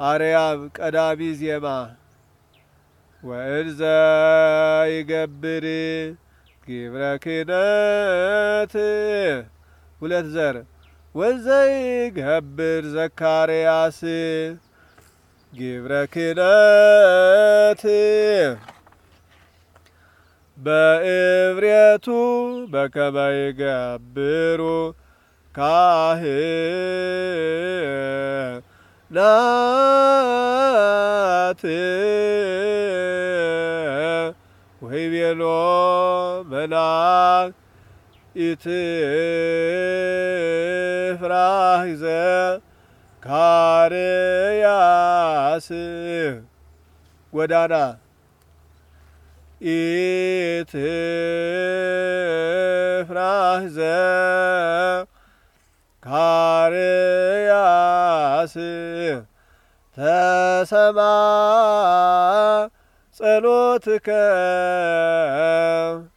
አርያም ቀዳሚ ዜማ ወእንዘ ይገብር ግብረ ክህነት ሁለት ዘር ወእንዘ ይገብር ዘካርያስ ግብረ ክህነት በእብርየቱ በከመ ይገብሩ ካህናት ወይቤሎ መልአክ ኢትፍራህ ዘካርያስ ጎዳና ኢትፍራህ ዘካርያስ ተሰማ ጸሎትከ